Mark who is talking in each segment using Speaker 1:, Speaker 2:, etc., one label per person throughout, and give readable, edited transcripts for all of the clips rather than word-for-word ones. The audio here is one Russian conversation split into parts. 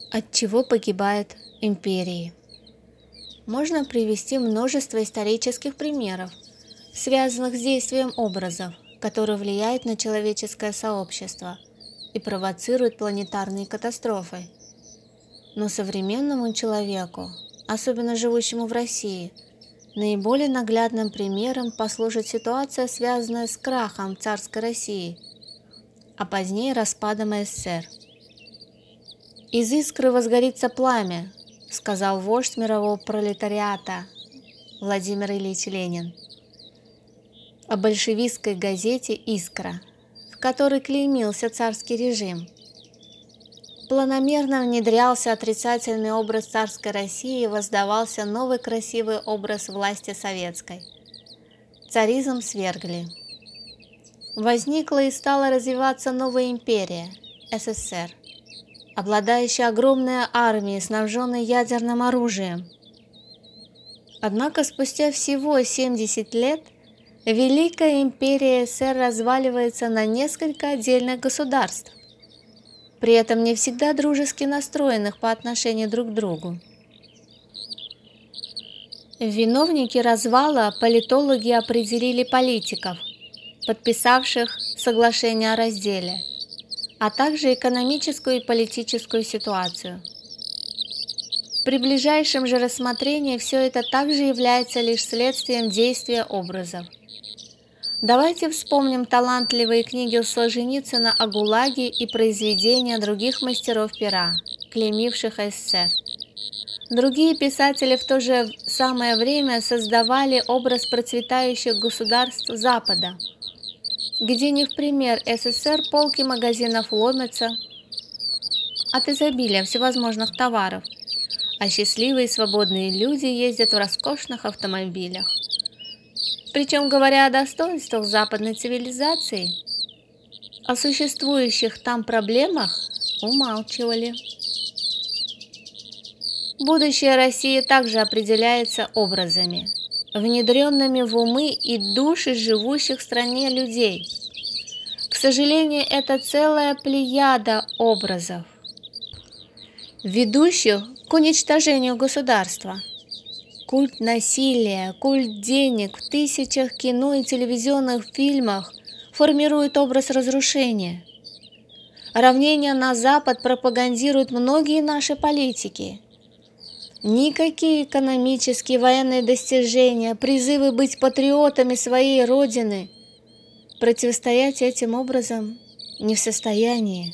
Speaker 1: От чего погибают империи? Можно привести множество исторических примеров, связанных с действием образов, которые влияют на человеческое сообщество и провоцируют планетарные катастрофы. Но современному человеку, особенно живущему в России, наиболее наглядным примером послужит ситуация, связанная с крахом царской России, а позднее распадом СССР. «Из искры возгорится пламя», — сказал вождь мирового пролетариата Владимир Ильич Ленин о большевистской газете «Искра», в которой клеймился царский режим. Планомерно внедрялся отрицательный образ царской России и воздавался новый красивый образ власти советской. Царизм свергли. Возникла и стала развиваться новая империя – СССР, обладающая огромной армией, снабженной ядерным оружием. Однако спустя всего 70 лет Великая империя СССР разваливается на несколько отдельных государств, при этом не всегда дружески настроенных по отношению друг к другу. Виновники развала политологи определили политиков, подписавших соглашение о разделе, а также экономическую и политическую ситуацию. При ближайшем же рассмотрении все это также является лишь следствием действия образов. Давайте вспомним талантливые книги Солженицына о ГУЛАГе и произведения других мастеров пера, клеймивших СССР. Другие писатели в то же самое время создавали образ процветающих государств Запада, где не в пример СССР полки магазинов ломятся от изобилия всевозможных товаров, а счастливые и свободные люди ездят в роскошных автомобилях. Причем, говоря о достоинствах западной цивилизации, о существующих там проблемах умалчивали. Будущее России также определяется образами, внедренными в умы и души живущих в стране людей. К сожалению, это целая плеяда образов, ведущих к уничтожению государства. Культ насилия, культ денег в тысячах кино и телевизионных фильмах формирует образ разрушения. Равнение на Запад пропагандируют многие наши политики. Никакие экономические, военные достижения, призывы быть патриотами своей Родины противостоять этим образом не в состоянии.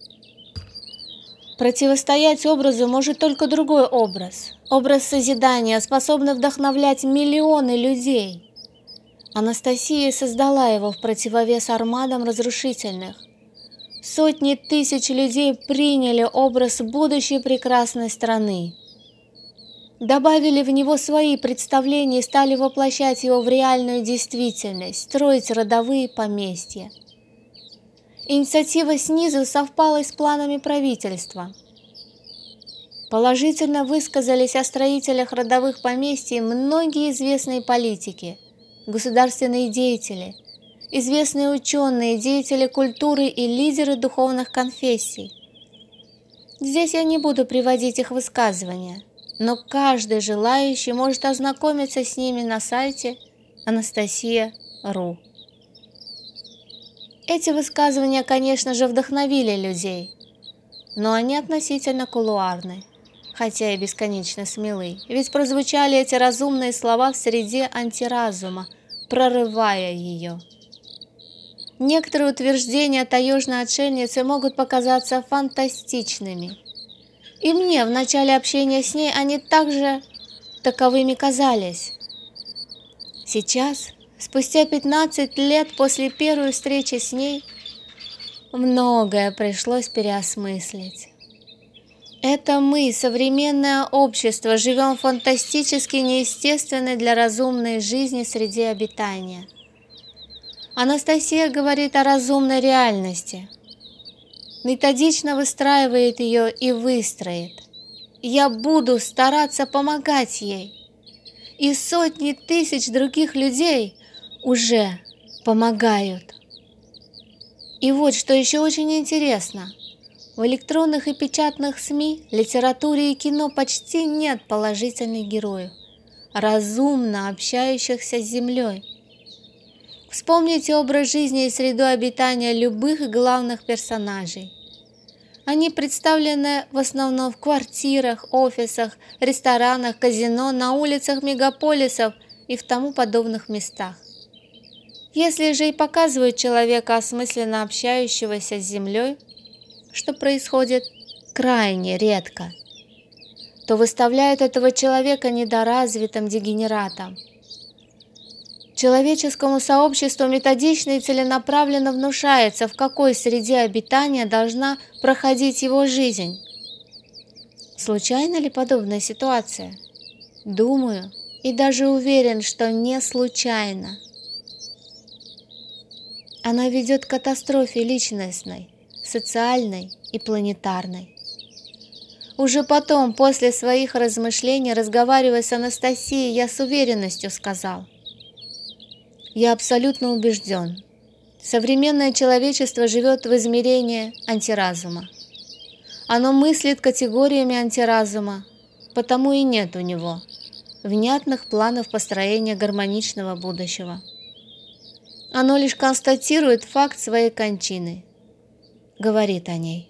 Speaker 1: Противостоять образу может только другой образ. Образ созидания, способный вдохновлять миллионы людей. Анастасия создала его в противовес армадам разрушительных. Сотни тысяч людей приняли образ будущей прекрасной страны. Добавили в него свои представления и стали воплощать его в реальную действительность, строить родовые поместья. Инициатива снизу совпала с планами правительства. Положительно высказались о строителях родовых поместий многие известные политики, государственные деятели, известные ученые, деятели культуры и лидеры духовных конфессий. Здесь я не буду приводить их высказывания, но каждый желающий может ознакомиться с ними на сайте Anastasia.ru. Эти высказывания, конечно же, вдохновили людей, но они относительно кулуарны, хотя и бесконечно смелы, ведь прозвучали эти разумные слова в среде антиразума, прорывая ее. Некоторые утверждения таежной отшельницы могут показаться фантастичными, и мне в начале общения с ней они также таковыми казались. Сейчас, спустя 15 лет после первой встречи с ней, многое пришлось переосмыслить. Это мы, современное общество, живем в фантастически неестественной для разумной жизни среде обитания. Анастасия говорит о разумной реальности, методично выстраивает ее и выстроит. Я буду стараться помогать ей. И сотни тысяч других людей уже помогают. И вот что еще очень интересно. В электронных и печатных СМИ, литературе и кино почти нет положительных героев, разумно общающихся с Землей. Вспомните образ жизни и среду обитания любых главных персонажей. Они представлены в основном в квартирах, офисах, ресторанах, казино, на улицах мегаполисов и в тому подобных местах. Если же и показывают человека, осмысленно общающегося с Землей, что происходит крайне редко, то выставляют этого человека недоразвитым дегенератом. Человеческому сообществу методично и целенаправленно внушается, в какой среде обитания должна проходить его жизнь. Случайна ли подобная ситуация? Думаю и даже уверен, что не случайно. Она ведет к катастрофе личностной, социальной и планетарной. Уже потом, после своих размышлений, разговаривая с Анастасией, я с уверенностью сказал: я абсолютно убежден, современное человечество живет в измерении антиразума. Оно мыслит категориями антиразума, потому и нет у него внятных планов построения гармоничного будущего. Оно лишь констатирует факт своей кончины, говорит о ней.